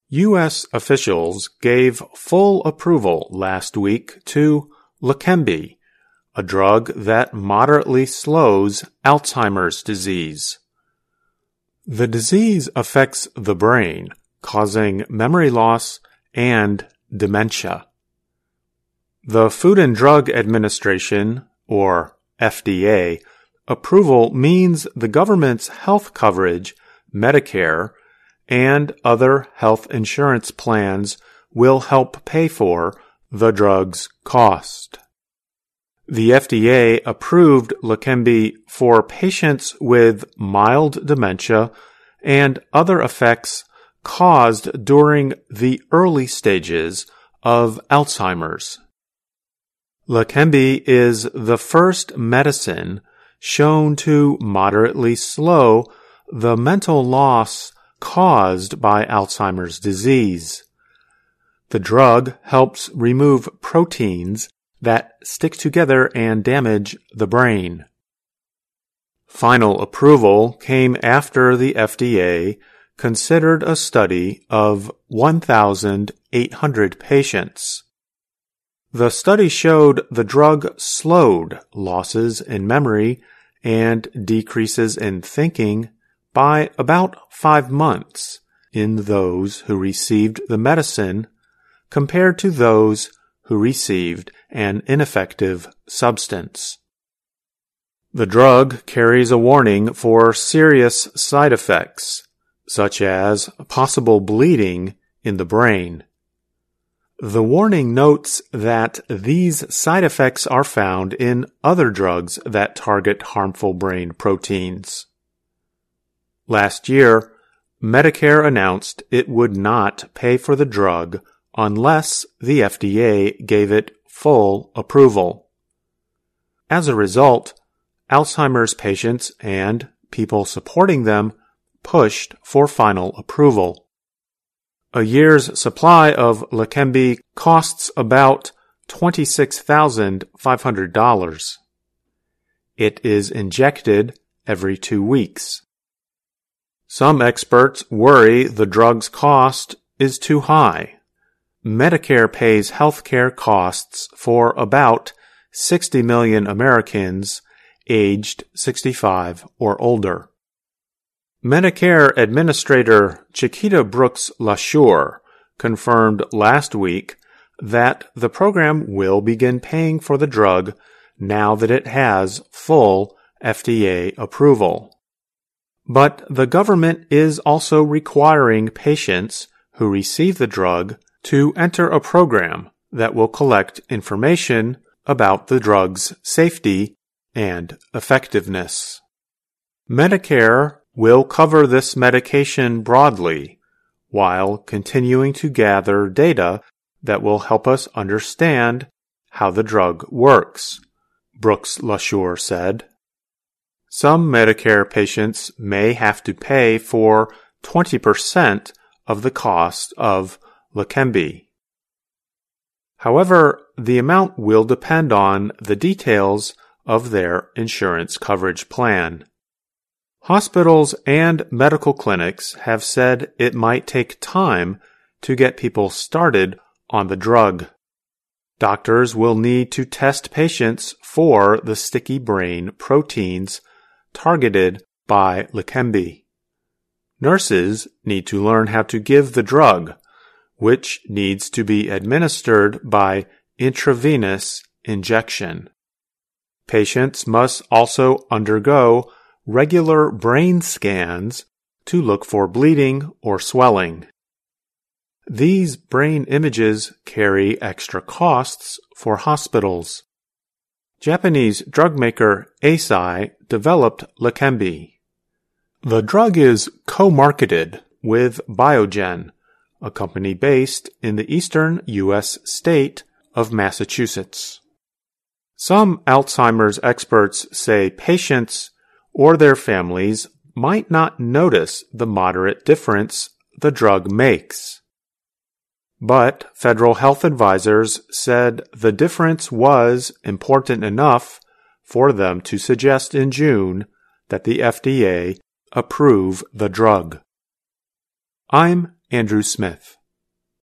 U.S. officials gave full approval last week to Leqembi, a drug that moderately slows Alzheimer's disease. The disease affects the brain, causing memory loss and dementia. The Food and Drug Administration, or FDA, approval means the government's health coverage, Medicare, and other health insurance plans will help pay for the drug's cost. The FDA approved Leqembi for patients with mild dementia and other effects caused during the early stages of Alzheimer's. Leqembi is the first medicine shown to moderately slow the mental loss caused by Alzheimer's disease. The drug helps remove proteins that stick together and damage the brain. Final approval came after the FDA considered a study of 1,800 patients. The study showed the drug slowed losses in memory and decreases in thinking by about 5 months in those who received the medicine compared to those who received an ineffective substance. The drug carries a warning for serious side effects, such as possible bleeding in the brain. The warning notes that these side effects are found in other drugs that target harmful brain proteins. Last year, Medicare announced it would not pay for the drug unless the FDA gave it full approval. As a result, Alzheimer's patients and people supporting them pushed for final approval. A year's supply of Leqembi costs about $26,500. It is injected every 2 weeks. Some experts worry the drug's cost is too high. Medicare pays healthcare costs for about 60 million Americans aged 65 or older. Medicare Administrator Chiquita Brooks LaSure confirmed last week that the program will begin paying for the drug now that it has full FDA approval. But the government is also requiring patients who receive the drug to enter a program that will collect information about the drug's safety and effectiveness. Medicare will cover this medication broadly, while continuing to gather data that will help us understand how the drug works, Brooks LaSure said. Some Medicare patients may have to pay for 20% of the cost of Leqembi. However, the amount will depend on the details of their insurance coverage plan. Hospitals and medical clinics have said it might take time to get people started on the drug. Doctors will need to test patients for the sticky brain proteins targeted by Leqembi. Nurses need to learn how to give the drug, which needs to be administered by intravenous injection. Patients must also undergo regular brain scans to look for bleeding or swelling. These brain images carry extra costs for hospitals. Japanese drug maker Eisai developed Leqembi. The drug is co-marketed with Biogen, a company based in the eastern U.S. state of Massachusetts. Some Alzheimer's experts say patients or their families might not notice the moderate difference the drug makes. But federal health advisors said the difference was important enough for them to suggest in June that the FDA approve the drug. I'm Andrew Smith.